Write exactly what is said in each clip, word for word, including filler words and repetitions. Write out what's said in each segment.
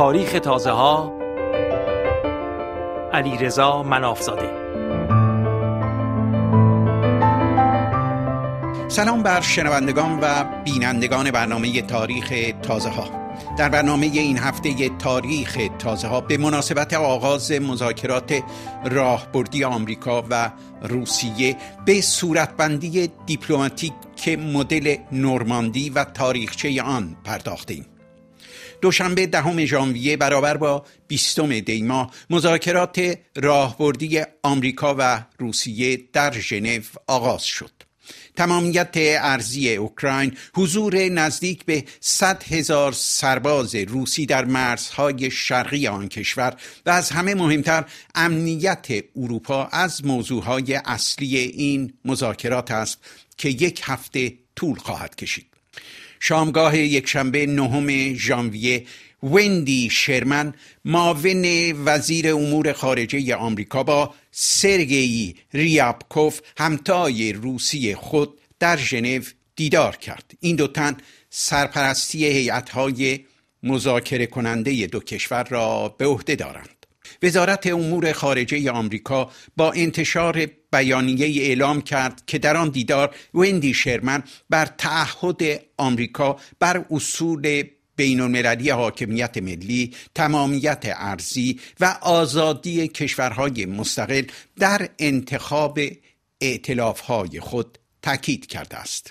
تاریخ تازه ها، علیرضا منافزاده. سلام بر شنوندگان و بینندگان برنامه تاریخ تازه ها. در برنامه این هفته تاریخ تازه ها به مناسبت آغاز مذاکرات راهبردی آمریکا و روسیه به صورتبندی دیپلماتیک که مدل نورماندی و تاریخچه آن پرداختیم. دوشنبه دهم ژانویه برابر با بیستم دی ماه مذاکرات راهبردی آمریکا و روسیه در ژنو آغاز شد. تمامیت ارضی اوکراین، حضور نزدیک به صد هزار سرباز روسی در مرزهای شرقی آن کشور و از همه مهمتر امنیت اروپا از موضوعهای اصلی این مذاکرات است که یک هفته طول خواهد کشید. شامگاه یکشنبه نهم ژانویه وندی شرمن، معاون وزیر امور خارجه آمریکا، با سرگئی ریابکوف، همتای روسی خود، در ژنو دیدار کرد. این دو تن سرپرستی هیئت‌های مذاکره کننده دو کشور را به عهده دارند. وزارت امور خارجه آمریکا با انتشار بیانیه اعلام کرد که در آن دیدار وندی شرمن بر تعهد آمریکا بر اصول بین المللی حاکمیت ملی، تمامیت ارضی و آزادی کشورهای مستقل در انتخاب ائتلافهای خود تاکید کرده است.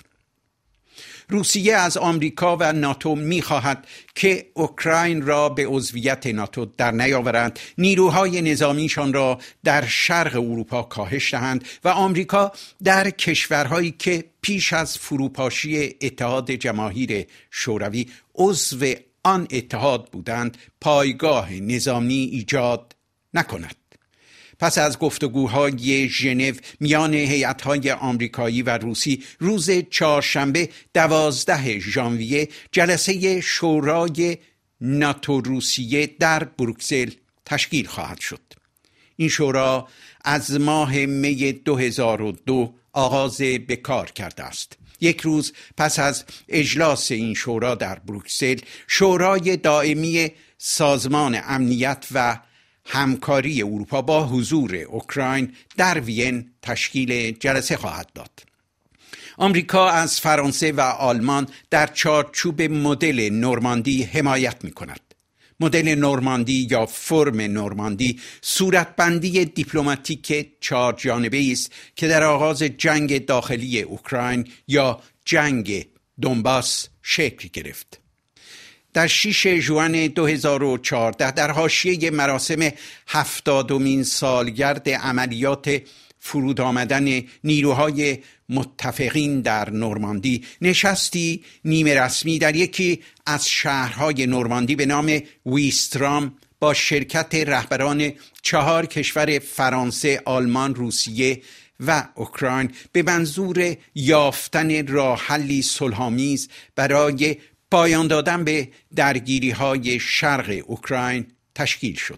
روسیه از آمریکا و ناتو می‌خواهد که اوکراین را به عضویت ناتو در نیاورند، نیروهای نظامیشان را در شرق اروپا کاهش دهند و آمریکا در کشورهایی که پیش از فروپاشی اتحاد جماهیر شوروی عضو آن اتحاد بودند پایگاه نظامی ایجاد نکند. پس از گفتگوهای ژنو میان هیئت‌های آمریکایی و روسی، روز چهارشنبه دوازده ژانویه جلسه شورای ناتو روسیه در بروکسل تشکیل خواهد شد. این شورا از ماه می دو هزار و دو آغاز به کار کرده است. یک روز پس از اجلاس این شورا در بروکسل، شورای دائمی سازمان امنیت و همکاری اروپا با حضور اوکراین در وین تشکیل جلسه خواهد داد. آمریکا از فرانسه و آلمان در چارچوب مدل نورماندی حمایت می کند. مدل نورماندی یا فرم نورماندی صورتبندی دیپلماتیک چهار جانبه‌ای است که در آغاز جنگ داخلی اوکراین یا جنگ دونباس شکل گرفت. در ششم ژوئن دو هزار و چهارده در حاشیه مراسم هفتادمین سالگرد عملیات فرود آمدن نیروهای متفقین در نورماندی، نشستی نیمه رسمی در یکی از شهرهای نورماندی به نام ویسترام با شرکت رهبران چهار کشور فرانسه، آلمان، روسیه و اوکراین به منظور یافتن راه حلی صلح‌آمیز برای پایان دادن به درگیری‌های شرق اوکراین تشکیل شد.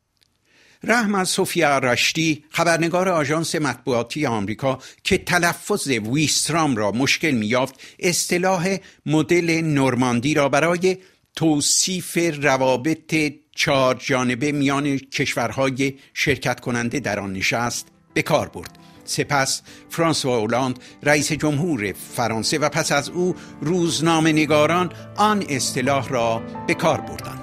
رحم سوفیا رشدی، خبرنگار آژانس مطبوعاتی آمریکا که تلفظ ویسترام را مشکل می‌یافت، اصطلاح مدل نورماندی را برای توصیف روابط چهار جانبه میان کشورهای شرکت کننده در آن نشست به کار برد. سپس فرانسوا اولاند رئیس جمهور فرانسه و پس از او روزنامه‌نگاران آن اصطلاح را به کار بردند.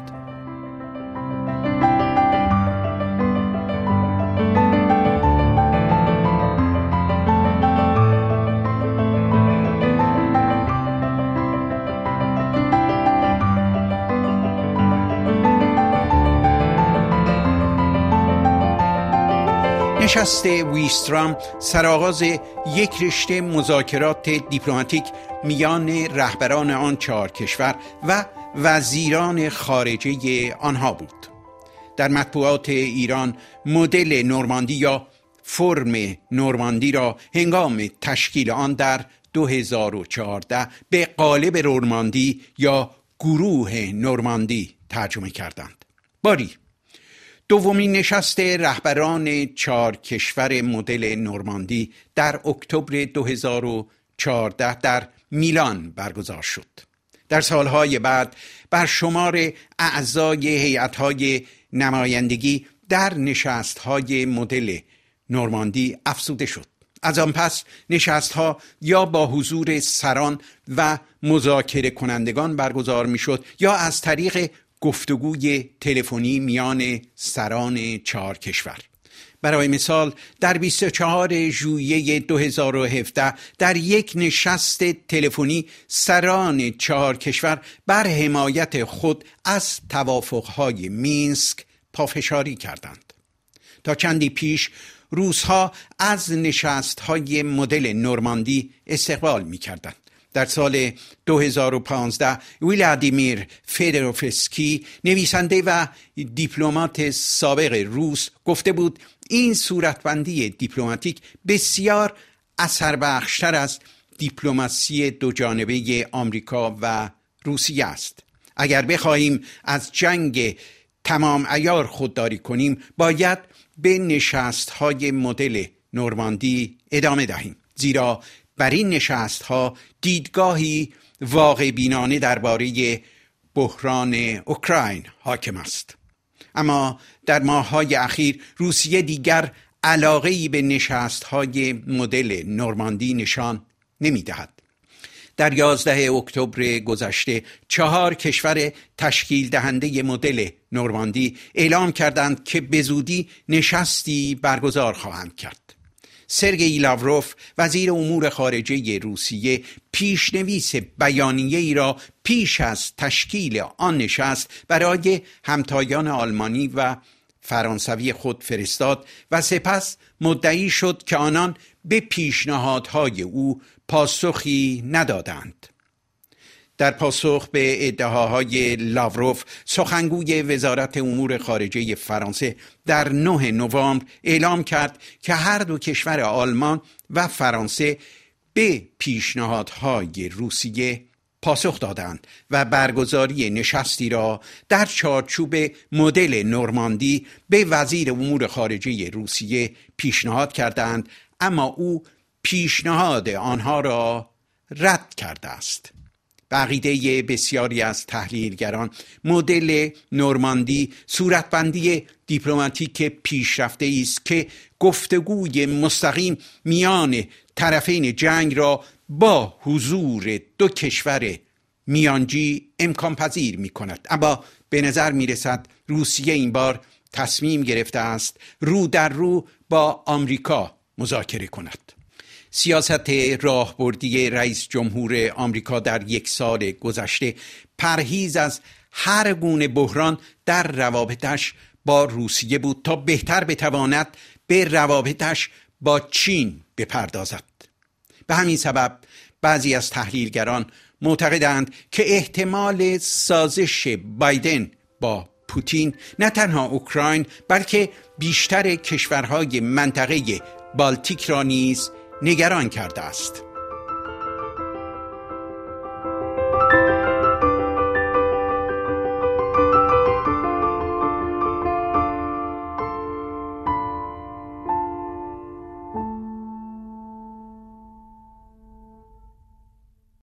نشست ویسترام سرآغاز یک رشته مذاکرات دیپلماتیک میان رهبران آن چهار کشور و وزیران خارجه آنها بود. در مطبوعات ایران مدل نورماندی یا فرم نورماندی را هنگام تشکیل آن در دو هزار و چهارده به قالب نورماندی یا گروه نورماندی ترجمه کردند. باری دومین نشست رهبران چهار کشور مدل نورماندی در اکتبر دو هزار و چهارده در میلان برگزار شد. در سالهای بعد بر شمار اعضای هیئت‌های نمایندگی در نشست‌های مدل نورماندی افزوده شد. از آن پس نشست‌ها یا با حضور سران و مذاکره کنندگان برگزار می‌شد یا از طریق گفتگوی تلفنی میان سران چهار کشور. برای مثال در بیست و چهارم ژوئیه دو هزار و هفده در یک نشست تلفنی سران چهار کشور بر حمایت خود از توافق‌های مینسک پافشاری کردند. تا چندی پیش روس‌ها از نشست‌های مدل نورماندی استقبال می‌کردند. در سال دو هزار و پانزده ولادیمیر فدروفسکی، نویسنده و دیپلمات سابق روس، گفته بود این صورتبندی دیپلماتیک بسیار اثربخشتر از دیپلماسی دوجانبه آمریکا و روسیه است. اگر بخواهیم از جنگ تمام عیار خودداری کنیم، باید به نشست‌های مدل نورماندی ادامه دهیم، زیرا بر این نشست‌ها دیدگاهی واقع بینانه درباره بحران اوکراین حاکم است. اما در ماه‌های اخیر روسیه دیگر علاقه‌ای به نشست‌های مدل نورماندی نشان نمی‌دهد. در یازده اکتبر گذشته چهار کشور تشکیل دهنده مدل نورماندی اعلام کردند که به زودی نشستی برگزار خواهند کرد. سرگئی لاوروف، وزیر امور خارجه روسیه، پیشنویس بیانیه‌ای را پیش از تشکیل آن نشست برای همتایان آلمانی و فرانسوی خود فرستاد و سپس مدعی شد که آنان به پیشنهادهای او پاسخی ندادند. در پاسخ به ادعاهای لاوروف، سخنگوی وزارت امور خارجه فرانسه در نه نوامبر اعلام کرد که هر دو کشور آلمان و فرانسه به پیشنهادهای روسیه پاسخ دادند و برگزاری نشستی را در چارچوب مدل نورماندی به وزیر امور خارجه روسیه پیشنهاد کردند، اما او پیشنهاد آنها را رد کرده است. به عقیده بسیاری از تحلیلگران، مدل نورماندی صورتبندی دیپلماتیک پیشرفته است که گفتگوی مستقیم میان طرفین جنگ را با حضور دو کشور میانجی امکان پذیر می کند. اما به نظر می رسد روسیه این بار تصمیم گرفته است رو در رو با آمریکا مذاکره کند. سیاست راهبردی رئیس جمهور آمریکا در یک سال گذشته پرهیز از هر گونه بحران در روابطش با روسیه بود تا بهتر بتواند به روابطش با چین بپردازد. به همین سبب بعضی از تحلیلگران معتقدند که احتمال سازش بایدن با پوتین نه تنها اوکراین بلکه بیشتر کشورهای منطقه بالتیک را نیز نگران کرده است.